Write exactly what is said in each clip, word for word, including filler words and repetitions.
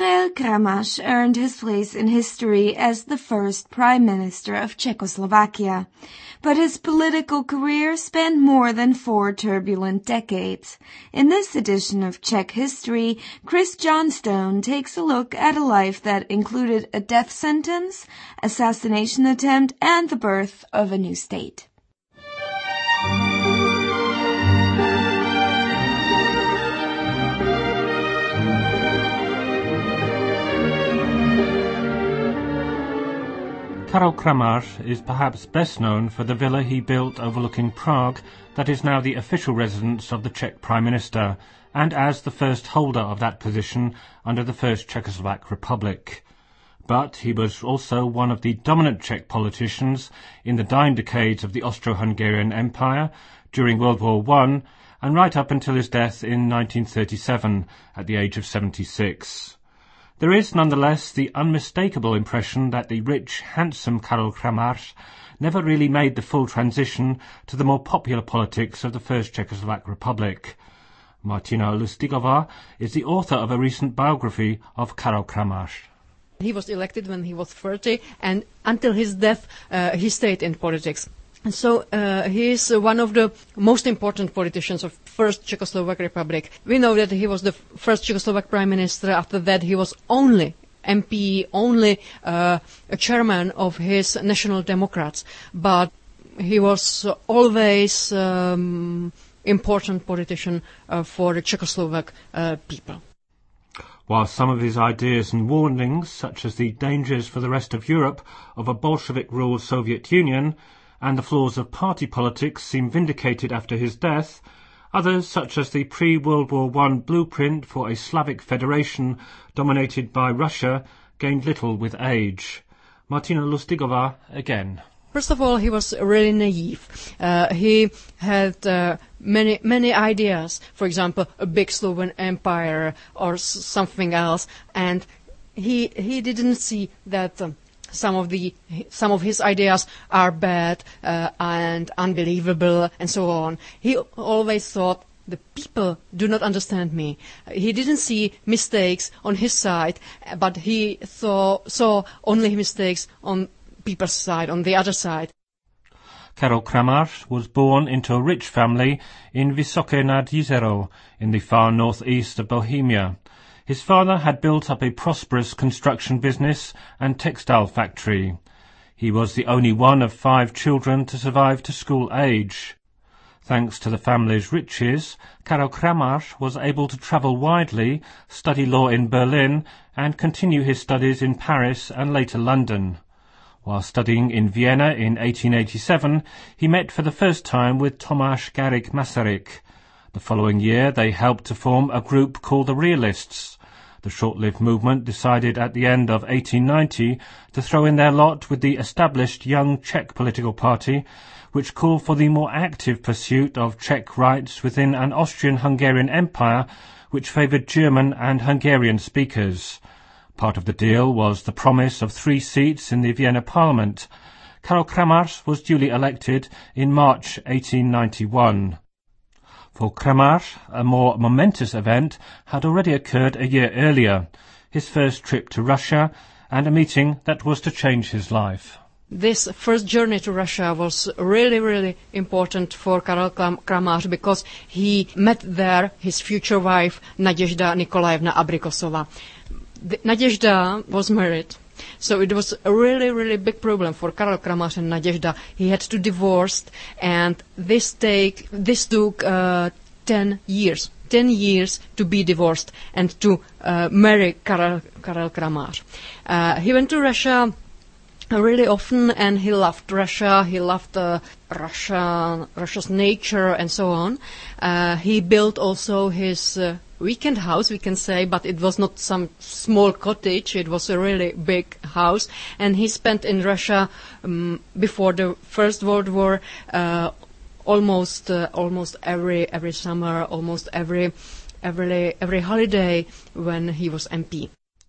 Karel Kramář earned his place in history as the first Prime Minister of Czechoslovakia, but his political career spanned more than four turbulent decades. In this edition of Czech History, Chris Johnstone takes a look at a life that included a death sentence, assassination attempt, and the birth of a new state. Karel Kramář is perhaps best known for the villa he built overlooking Prague that is now the official residence of the Czech Prime Minister, and as the first holder of that position under the First Czechoslovak Republic. But he was also one of the dominant Czech politicians in the dying decades of the Austro-Hungarian Empire during World War One, and right up until his death in nineteen thirty-seven at the age of seventy-six. There is nonetheless the unmistakable impression that the rich, handsome Karel Kramář never really made the full transition to the more popular politics of the First Czechoslovak Republic. Martina Lustigova is the author of a recent biography of Karel Kramář. He was elected when he was thirty, and until his death uh, he stayed in politics. And so uh, he is uh, one of the most important politicians of First Czechoslovak Republic. We know that he was the first Czechoslovak Prime Minister. After that he was only M P, only uh, a chairman of his National Democrats. But he was uh, always um, important politician uh, for the Czechoslovak uh, people. While some of his ideas and warnings, such as the dangers for the rest of Europe of a Bolshevik-ruled Soviet Union, and the flaws of party politics seem vindicated after his death, others, such as the pre-World War One blueprint for a Slavic federation dominated by Russia, gained little with age. Martina Lustigova again. First of all, he was really naive. Uh, he had uh, many many ideas, for example, a big Slovan empire or s- something else, and he he didn't see that um, Some of the some of his ideas are bad uh, and unbelievable and so on. He always thought the people do not understand me. He didn't see mistakes on his side, but he saw saw only mistakes on people's side, on the other side. Karel Kramář was born into a rich family in Vysoké nad Jizerou in the far northeast of Bohemia. His father had built up a prosperous construction business and textile factory. He was the only one of five children to survive to school age. Thanks to the family's riches, Karel Kramář was able to travel widely, study law in Berlin, and continue his studies in Paris and later London. While studying in Vienna in eighteen eighty-seven, he met for the first time with Tomáš Garrigue Masaryk. The following year they helped to form a group called the Realists. The short-lived movement decided at the end of eighteen ninety to throw in their lot with the established Young Czech political party, which called for the more active pursuit of Czech rights within an Austrian-Hungarian empire which favoured German and Hungarian speakers. Part of the deal was the promise of three seats in the Vienna Parliament. Karel Kramář was duly elected in March eighteen ninety-one. For Kramář, a more momentous event had already occurred a year earlier, his first trip to Russia, and a meeting that was to change his life. This first journey to Russia was really, really important for Karel Kramář because he met there his future wife, Nadezhda Nikolaevna Abrikosova. The, Nadezhda was married, so it was a really, really big problem for Karel Kramář and Nadezhda. He had to divorce, and this take this took uh, ten years. Ten years to be divorced and to uh, marry Karel, Karel Kramář. Uh, he went to Russia really often, and he loved Russia. He loved uh, Russia, Russia's nature, and so on. Uh, he built also his uh, weekend house, we can say, but it was not some small cottage. It was a really big house, and he spent in Russia um, before the First World War uh, almost uh, almost every every summer, almost every every every holiday when he was M P.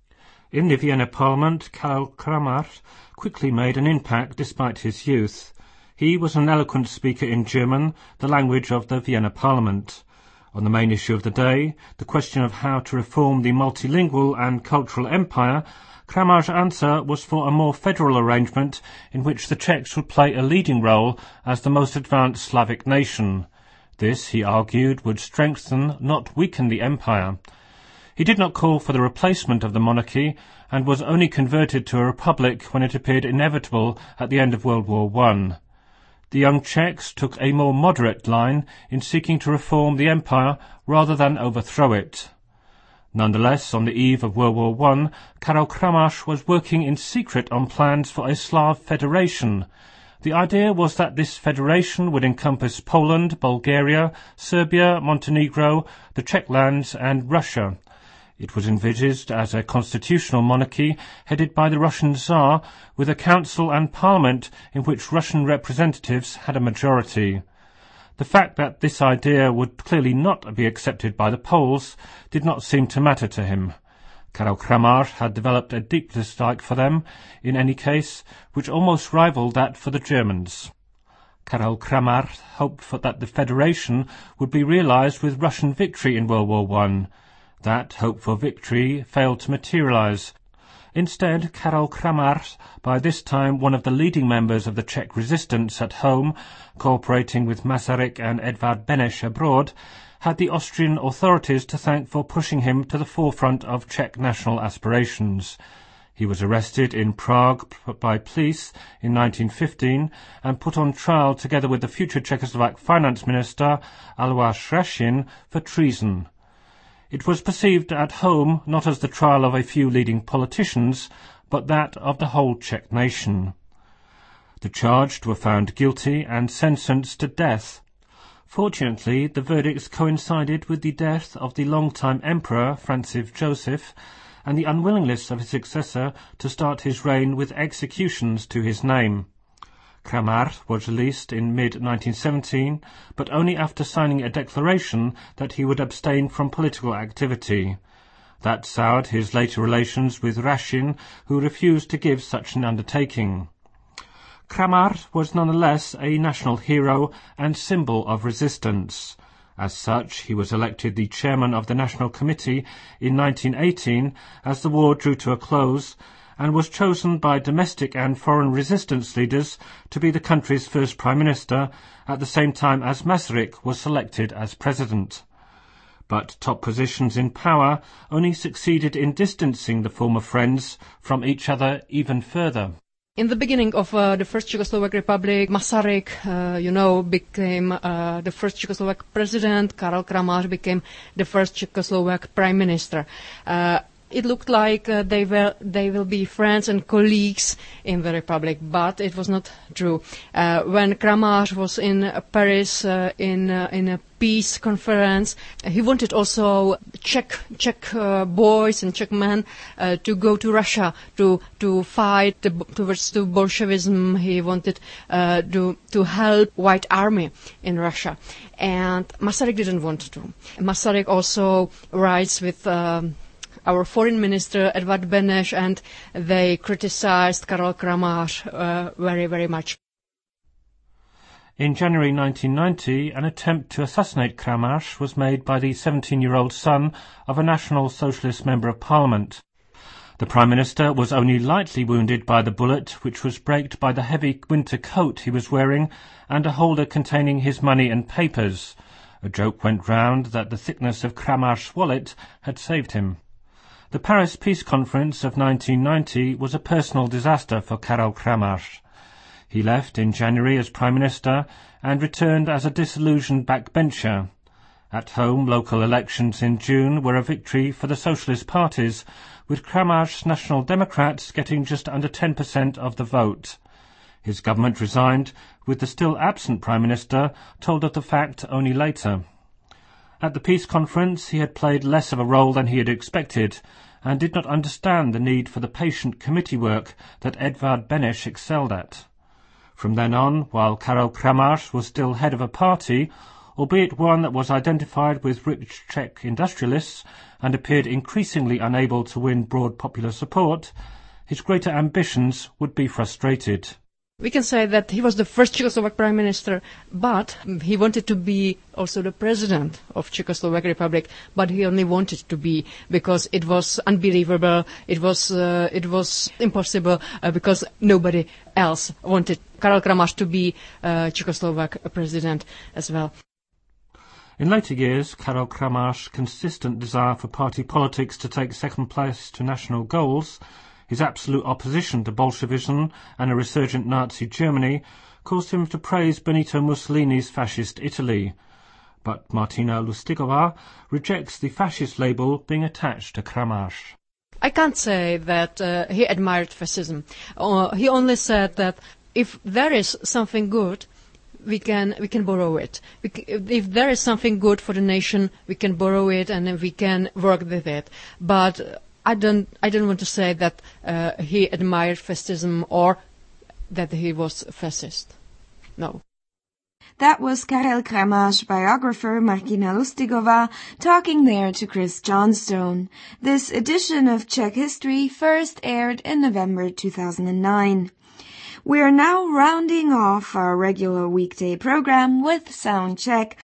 In the Vienna Parliament, Karel Kramář quickly made an impact despite his youth. He was an eloquent speaker in German, the language of the Vienna Parliament. On the main issue of the day, the question of how to reform the multilingual and cultural empire, Kramar's answer was for a more federal arrangement in which the Czechs would play a leading role as the most advanced Slavic nation. This, he argued, would strengthen, not weaken the empire. He did not call for the replacement of the monarchy and was only converted to a republic when it appeared inevitable at the end of World War One. The young Czechs took a more moderate line in seeking to reform the empire rather than overthrow it. Nonetheless, on the eve of World War One, Karel Kramář was working in secret on plans for a Slav federation. The idea was that this federation would encompass Poland, Bulgaria, Serbia, Montenegro, the Czech lands and Russia. It was envisaged as a constitutional monarchy headed by the Russian Tsar, with a council and parliament in which Russian representatives had a majority. The fact that this idea would clearly not be accepted by the Poles did not seem to matter to him. Karel Kramář had developed a deep dislike for them, in any case, which almost rivaled that for the Germans. Karel Kramář hoped for that the federation would be realized with Russian victory in World War One. That hope for victory failed to materialize. Instead, Karel Kramář, by this time one of the leading members of the Czech resistance at home, cooperating with Masaryk and Edvard Beneš abroad, had the Austrian authorities to thank for pushing him to the forefront of Czech national aspirations. He was arrested in Prague by police in nineteen fifteen and put on trial together with the future Czechoslovak finance minister Alois Rašín for treason. It was perceived at home not as the trial of a few leading politicians, but that of the whole Czech nation. The charged were found guilty and sentenced to death. Fortunately, the verdicts coincided with the death of the long-time emperor, Francis Joseph, and the unwillingness of his successor to start his reign with executions to his name. Kramář was released in mid nineteen seventeen, but only after signing a declaration that he would abstain from political activity. That soured his later relations with Rašín, who refused to give such an undertaking. Kramář was nonetheless a national hero and symbol of resistance. As such, he was elected the chairman of the National Committee in nineteen eighteen as the war drew to a close, and was chosen by domestic and foreign resistance leaders to be the country's first prime minister, at the same time as Masaryk was selected as president. But top positions in power only succeeded in distancing the former friends from each other even further. In the beginning of uh, the first Czechoslovak Republic, Masaryk, uh, you know, became uh, the first Czechoslovak president. Karel Kramář became the first Czechoslovak prime minister. Uh, It looked like uh, they will they will be friends and colleagues in the Republic, but it was not true. Uh, when Kramář was in uh, Paris uh, in uh, in a peace conference, he wanted also Czech Czech uh, boys and Czech men uh, to go to Russia to to fight the, towards to Bolshevism. He wanted uh, to to help White Army in Russia, and Masaryk didn't want to. Masaryk also writes with Um, our foreign minister, Edvard Beneš, and they criticized Karel Kramář uh, very, very much. In January nineteen ninety, an attempt to assassinate Kramář was made by the seventeen-year-old son of a National Socialist Member of Parliament. The Prime Minister was only lightly wounded by the bullet, which was braked by the heavy winter coat he was wearing and a holder containing his money and papers. A joke went round that the thickness of Kramář's wallet had saved him. The Paris Peace Conference of nineteen ninety was a personal disaster for Karel Kramář. He left in January as Prime Minister and returned as a disillusioned backbencher. At home, local elections in June were a victory for the socialist parties, with Kramář's National Democrats getting just under ten percent of the vote. His government resigned, with the still absent Prime Minister told of the fact only later. At the peace conference, he had played less of a role than he had expected, and did not understand the need for the patient committee work that Edvard Beneš excelled at. From then on, while Karel Kramář was still head of a party, albeit one that was identified with rich Czech industrialists and appeared increasingly unable to win broad popular support, his greater ambitions would be frustrated. We can say that he was the first Czechoslovak prime minister, but he wanted to be also the president of Czechoslovak Republic, but he only wanted to be because it was unbelievable, it was uh, it was impossible uh, because nobody else wanted Karel Kramář to be uh, Czechoslovak president as well. In later years, Karel Kramář's consistent desire for party politics to take second place to national goals, his absolute opposition to Bolshevism and a resurgent Nazi Germany, caused him to praise Benito Mussolini's fascist Italy. But Martina Lustigova rejects the fascist label being attached to Kramář. I can't say that uh, he admired fascism. Uh, he only said that if there is something good, we can we can borrow it. We c if there is something good for the nation, we can borrow it and then we can work with it. But I don't I don't want to say that uh, he admired fascism or that he was fascist. No. That was Karel Kramář biographer Martina Lustigova talking there to Chris Johnstone. This edition of Czech History first aired in November two thousand nine. We're now rounding off our regular weekday program with Sound Check